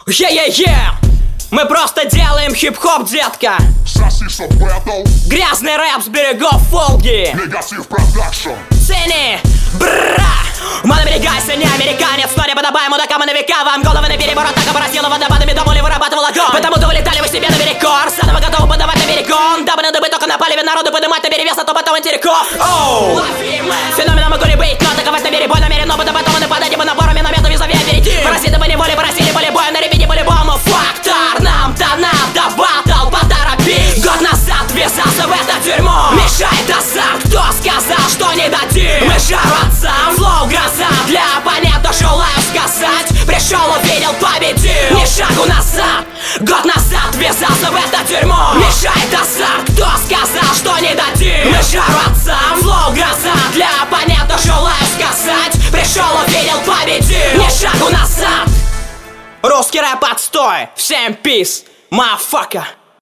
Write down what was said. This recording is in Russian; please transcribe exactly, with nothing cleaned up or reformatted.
Е-е-е! Мы просто делаем хип-хоп, детка. Грязный рэп с берегов Волги. Негатив продакшн. Цени, бра. Ман, берегайся, не американец. Но не подобаем мудакам и на века. Вам головы на перебор, атака поросила водопадами до боли вырабатывал огонь. Потому-то вылетали вы себе наперекор. Заново готовы подавать на берегон. Дабы на дыбы только на палеве народу поднимать на перевес, а то потом интериков. Оу! Феноменом могу ли быть, но атаковать на берег бой намеренно, буду потом и нападать, ибо наборами наметов визави аперитив. Паразиты по неволе, поросили поле боя, на репите по-любому фактор. Нам-то надо батл, поторопись. Год назад ввязался в это дерьмо. Мешает азарт, кто сказал, что не дадим? Мы жару отцам, флоу гроза. Для оппонента шоу лайв сказать. Пришел, увидел, победил. Ни шагу назад, год назад ввязался в это дерьмо. Мешает азарт, кто сказал, что не дадим? Мы жару отцам, флоу гроза. Для оппонента шоу лайв сказать. Пришел, увидел, победил. Ни шагу назад. Русский рэп отстой, всем пиз, мафака.